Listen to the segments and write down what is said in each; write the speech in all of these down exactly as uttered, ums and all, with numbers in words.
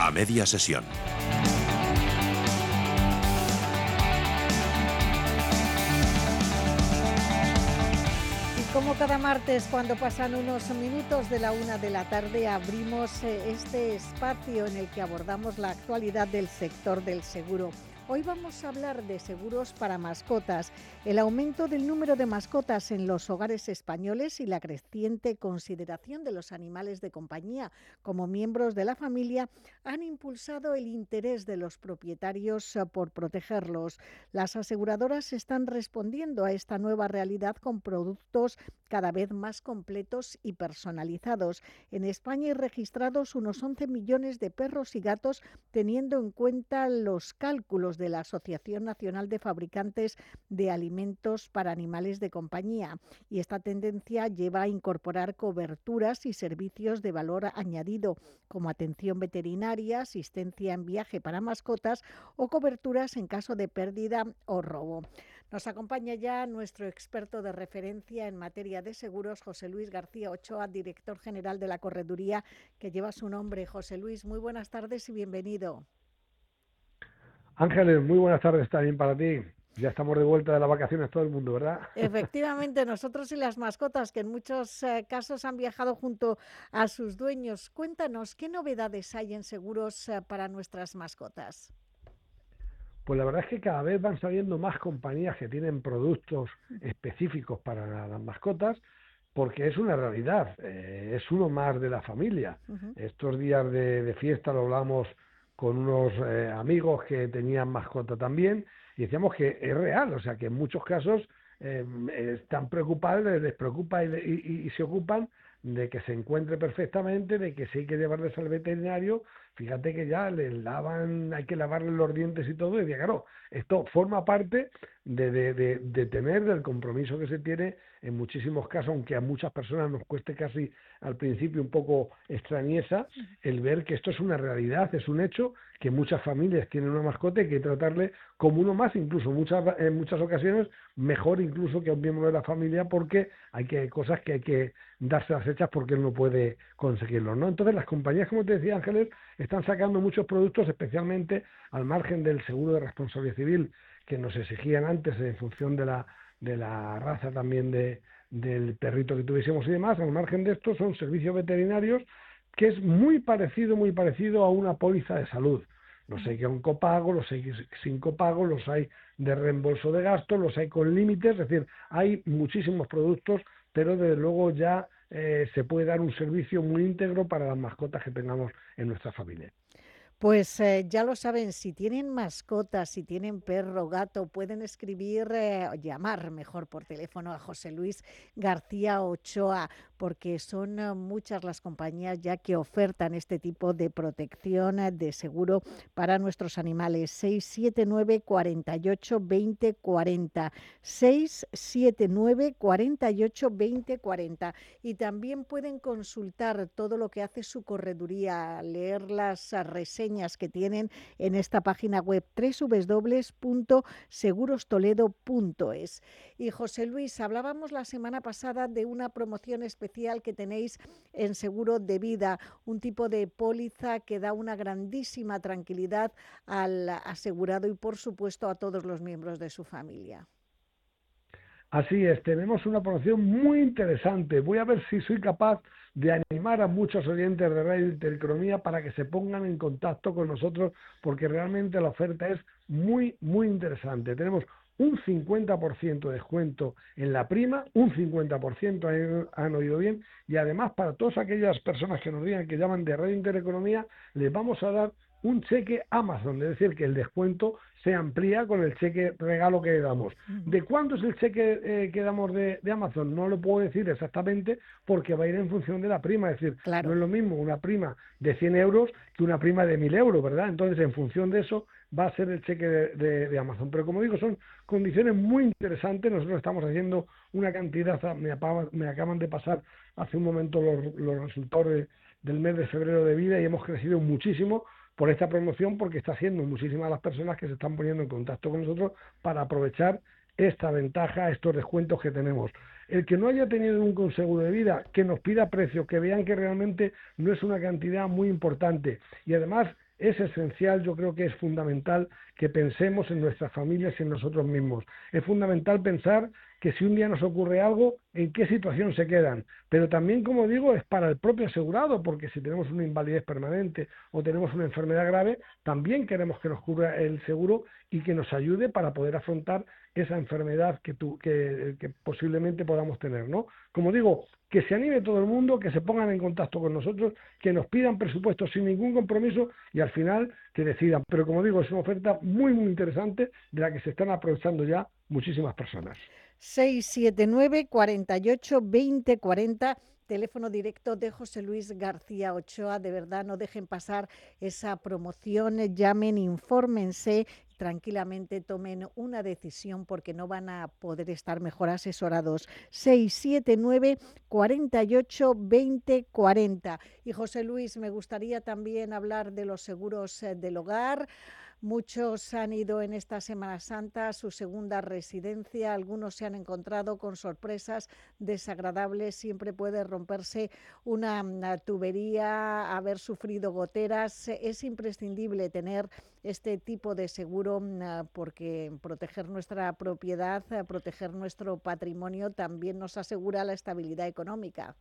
A media sesión. Como cada martes, cuando pasan unos minutos de la una de la tarde, abrimos este espacio en el que abordamos la actualidad del sector del seguro. Hoy vamos a hablar de seguros para mascotas, el aumento del número de mascotas en los hogares españoles y la creciente consideración de los animales de compañía como miembros de la familia han impulsado el interés de los propietarios por protegerlos. Las aseguradoras están respondiendo a esta nueva realidad con productos cada vez más completos y personalizados. En España hay registrados unos once millones de perros y gatos, teniendo en cuenta los cálculos de la Asociación Nacional de Fabricantes de Alimentos para Animales de Compañía. Y esta tendencia lleva a incorporar coberturas y servicios de valor añadido, como atención veterinaria, asistencia en viaje para mascotas o coberturas en caso de pérdida o robo. Nos acompaña ya nuestro experto de referencia en materia de seguros, José Luis García Ochoa, director general de la correduría que lleva su nombre. José Luis, muy buenas tardes y bienvenido. Ángeles, muy buenas tardes también para ti. Ya estamos de vuelta de las vacaciones todo el mundo, ¿verdad? Efectivamente, nosotros y las mascotas, que en muchos eh, casos han viajado junto a sus dueños. Cuéntanos, ¿qué novedades hay en seguros eh, para nuestras mascotas? Pues la verdad es que cada vez van saliendo más compañías que tienen productos específicos para las mascotas, porque es una realidad, eh, es uno más de la familia. Uh-huh. Estos días de, de fiesta lo hablamos con unos eh, amigos que tenían mascota también, y decíamos que es real, o sea que en muchos casos eh, están preocupados, les preocupa y, y, y se ocupan de que se encuentre perfectamente, de que si hay que llevarles al veterinario, fíjate que ya les lavan, hay que lavarles los dientes y todo, y decía, claro, esto forma parte de, de, de, de tener, del compromiso que se tiene en muchísimos casos, aunque a muchas personas nos cueste casi al principio un poco extrañeza, el ver que esto es una realidad, es un hecho, que muchas familias tienen una mascota y que hay que tratarle como uno más, incluso muchas, en muchas ocasiones mejor incluso que a un miembro de la familia, porque hay que cosas que hay que darse las hechas porque él no puede conseguirlo, ¿no? Entonces las compañías, como te decía Ángeles, están sacando muchos productos, especialmente al margen del seguro de responsabilidad civil que nos exigían antes en función de la de la raza también de del perrito que tuviésemos y demás. Al margen de esto son servicios veterinarios que es muy parecido, muy parecido a una póliza de salud. Los hay con copago, los hay sin copago, los hay de reembolso de gastos, los hay con límites, es decir, hay muchísimos productos, pero desde luego ya eh, se puede dar un servicio muy íntegro para las mascotas que tengamos en nuestra familia. Pues eh, ya lo saben, si tienen mascotas, si tienen perro, gato, pueden escribir, eh, llamar mejor por teléfono a José Luis García Ochoa, porque son eh, muchas las compañías ya que ofertan este tipo de protección eh, de seguro para nuestros animales. seis siete nueve, cuatro ocho, dos cero cuatro cero, seis siete nueve, cuatro ocho, dos cero cuatro cero. Y también pueden consultar todo lo que hace su correduría, leer las reseñas que tienen en esta página web doble u doble u doble u punto seguros toledo punto es. Y José Luis, hablábamos la semana pasada de una promoción especial que tenéis en seguro de vida, un tipo de póliza que da una grandísima tranquilidad al asegurado y por supuesto a todos los miembros de su familia. Así es, tenemos una promoción muy interesante. Voy a ver si soy capaz de animar a muchos oyentes de Radio Intereconomía para que se pongan en contacto con nosotros, porque realmente la oferta es muy, muy interesante. Tenemos un cincuenta por ciento de descuento en la prima, un cincuenta por ciento, han, han oído bien, y además para todas aquellas personas que nos digan que llaman de Radio Intereconomía, les vamos a dar un cheque Amazon, es decir, que el descuento se amplía con el cheque regalo que damos. ¿De cuánto es el cheque eh, que damos de, de Amazon? No lo puedo decir exactamente porque va a ir en función de la prima, es decir, claro, no es lo mismo una prima de cien euros que una prima de mil euros, ¿verdad? Entonces, en función de eso va a ser el cheque de, de, de Amazon. Pero como digo, son condiciones muy interesantes. Nosotros estamos haciendo una cantidad, me, me acaban de pasar hace un momento los, los resultados de, del mes de febrero de vida y hemos crecido muchísimo por esta promoción, porque está haciendo muchísimas las personas que se están poniendo en contacto con nosotros para aprovechar esta ventaja, estos descuentos que tenemos. El que no haya tenido nunca un seguro de vida, que nos pida precios, que vean que realmente no es una cantidad muy importante, y además es esencial, yo creo que es fundamental que pensemos en nuestras familias y en nosotros mismos. Es fundamental pensar que si un día nos ocurre algo, en qué situación se quedan. Pero también, como digo, es para el propio asegurado, porque si tenemos una invalidez permanente o tenemos una enfermedad grave, también queremos que nos cubra el seguro y que nos ayude para poder afrontar esa enfermedad que, tu, que, que posiblemente podamos tener, ¿no? Como digo, que se anime todo el mundo, que se pongan en contacto con nosotros, que nos pidan presupuestos sin ningún compromiso y al final que decidan. Pero como digo, es una oferta muy, muy interesante de la que se están aprovechando ya muchísimas personas. seis siete nueve, cuarenta y ocho, veinte cuarenta, teléfono directo de José Luis García Ochoa. De verdad, no dejen pasar esa promoción, llamen, infórmense, tranquilamente tomen una decisión porque no van a poder estar mejor asesorados. seis siete nueve, cuarenta y ocho, veinte cuarenta. Y José Luis, me gustaría también hablar de los seguros del hogar. Muchos han ido en esta Semana Santa a su segunda residencia, algunos se han encontrado con sorpresas desagradables, siempre puede romperse una, una tubería, haber sufrido goteras. Es imprescindible tener este tipo de seguro porque proteger nuestra propiedad, proteger nuestro patrimonio también nos asegura la estabilidad económica.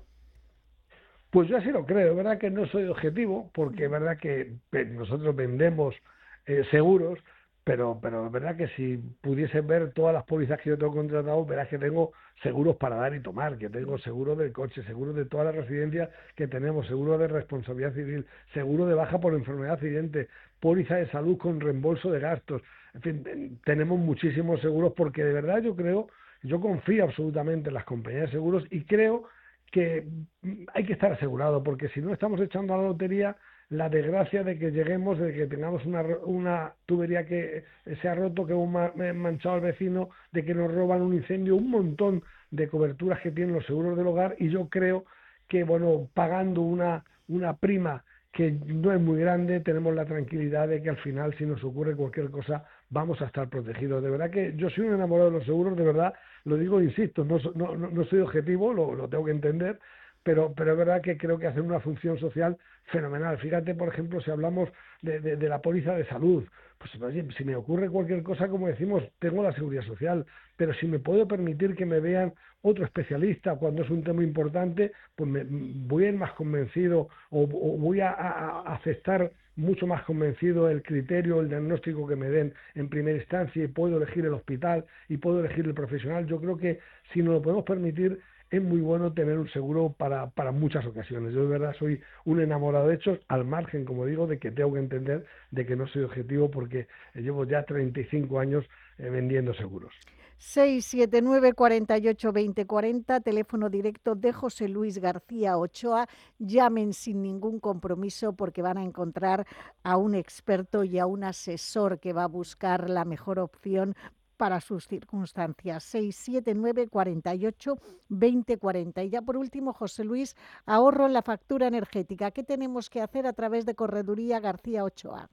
Pues yo así lo creo, es verdad que no soy objetivo, porque es verdad que nosotros vendemos eh, seguros, pero, pero es verdad que si pudieses ver todas las pólizas que yo tengo contratado, verás que tengo seguros para dar y tomar, que tengo seguro del coche, seguro de todas las residencias que tenemos, seguro de responsabilidad civil, seguro de baja por enfermedad accidente, póliza de salud con reembolso de gastos, en fin, tenemos muchísimos seguros porque de verdad yo creo, yo confío absolutamente en las compañías de seguros y creo que hay que estar asegurado, porque si no estamos echando a la lotería la desgracia de que lleguemos, de que tengamos una, una tubería que se ha roto, que hemos manchado al vecino, de que nos roban un incendio, un montón de coberturas que tienen los seguros del hogar, y yo creo que, bueno, pagando una, una prima que no es muy grande, tenemos la tranquilidad de que al final, si nos ocurre cualquier cosa, vamos a estar protegidos. De verdad que yo soy un enamorado de los seguros, de verdad, lo digo, insisto, no, no, no soy objetivo, lo, lo tengo que entender, pero, pero es verdad que creo que hacen una función social fenomenal. Fíjate, por ejemplo, si hablamos de, de, de la póliza de salud, pues oye, si me ocurre cualquier cosa, como decimos, tengo la seguridad social, pero si me puedo permitir que me vean otro especialista cuando es un tema importante, pues me, voy a ir más convencido o, o voy a, a, a aceptar mucho más convencido el criterio, el diagnóstico que me den en primera instancia, y puedo elegir el hospital y puedo elegir el profesional. Yo creo que si nos lo podemos permitir, es muy bueno tener un seguro para, para muchas ocasiones. Yo de verdad soy un enamorado de hechos, al margen, como digo, de que tengo que entender de que no soy objetivo porque llevo ya treinta y cinco años eh, vendiendo seguros. seis siete nueve, cuarenta y ocho, veinte cuarenta, teléfono directo de José Luis García Ochoa. Llamen sin ningún compromiso porque van a encontrar a un experto y a un asesor que va a buscar la mejor opción para sus circunstancias. seis siete nueve, cuarenta y ocho, veinte cuarenta. Y ya por último, José Luis, ahorro en la factura energética. ¿Qué tenemos que hacer a través de Correduría García Ochoa?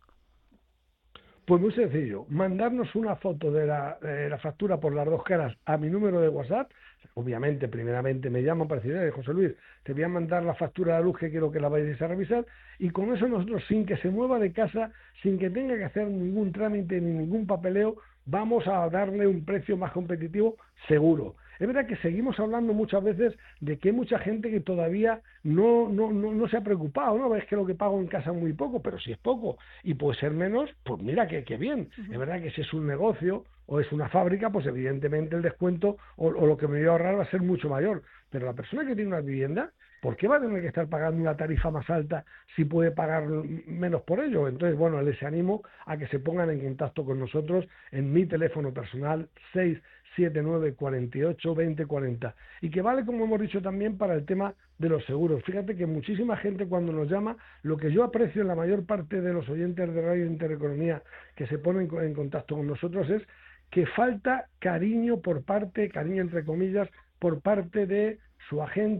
Pues muy sencillo, mandarnos una foto de la, de la factura por las dos caras a mi número de WhatsApp. Obviamente, primeramente me llaman para decir, eh, José Luis, te voy a mandar la factura de la luz que quiero que la vayáis a revisar, y con eso nosotros, sin que se mueva de casa, sin que tenga que hacer ningún trámite ni ningún papeleo, vamos a darle un precio más competitivo seguro. Es verdad que seguimos hablando muchas veces de que hay mucha gente que todavía no, no, no, no se ha preocupado, ¿no? Es que lo que pago en casa es muy poco, pero si es poco y puede ser menos, pues mira que, que bien. Uh-huh. Es verdad que si es un negocio o es una fábrica, pues evidentemente el descuento o, o lo que me voy a ahorrar va a ser mucho mayor. Pero la persona que tiene una vivienda, ¿por qué va a tener que estar pagando una tarifa más alta si puede pagar menos por ello? Entonces, bueno, les animo a que se pongan en contacto con nosotros en mi teléfono personal seis siete nueve, cuarenta y ocho, veinte cuarenta, y que vale, como hemos dicho, también para el tema de los seguros. Fíjate que muchísima gente cuando nos llama, lo que yo aprecio en la mayor parte de los oyentes de Radio Intereconomía que se ponen en contacto con nosotros es que falta cariño por parte, cariño entre comillas, por parte de su agente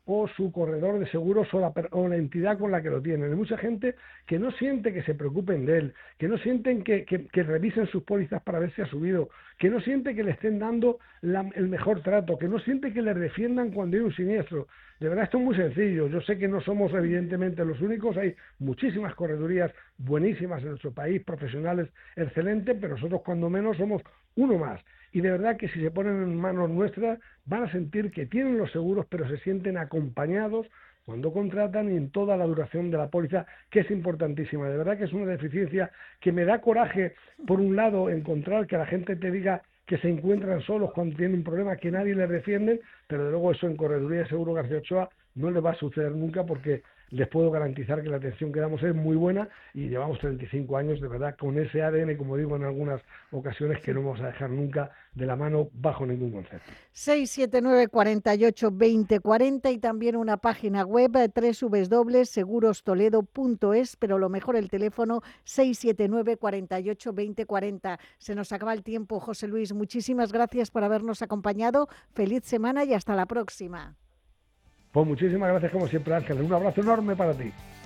o su corredor de seguros o la, o la entidad con la que lo tienen. Hay mucha gente que no siente que se preocupen de él, que no sienten que, que, que revisen sus pólizas para ver si ha subido, que no siente que le estén dando la, el mejor trato, que no siente que le defiendan cuando hay un siniestro. De verdad, esto es muy sencillo. Yo sé que no somos evidentemente los únicos, hay muchísimas corredurías buenísimas en nuestro país, profesionales excelentes, pero nosotros cuando menos somos uno más. Y de verdad que si se ponen en manos nuestras van a sentir que tienen los seguros, pero se sienten acompañados cuando contratan y en toda la duración de la póliza, que es importantísima. De verdad que es una deficiencia que me da coraje, por un lado, encontrar que la gente te diga que se encuentran solos cuando tienen un problema, que nadie les defiende, pero de luego eso en Correduría de Seguro García Ochoa no le va a suceder nunca, porque les puedo garantizar que la atención que damos es muy buena y llevamos treinta y cinco años, de verdad, con ese A D N, como digo en algunas ocasiones, que no vamos a dejar nunca de la mano bajo ningún concepto. seis siete nueve, cuarenta y ocho, veinte cuarenta y también una página web doble u doble u doble u punto seguros toledo punto es, pero lo mejor el teléfono seis siete nueve, cuarenta y ocho, veinte cuarenta. Se nos acaba el tiempo, José Luis. Muchísimas gracias por habernos acompañado. Feliz semana y hasta la próxima. Pues muchísimas gracias como siempre, Ángeles. Un abrazo enorme para ti.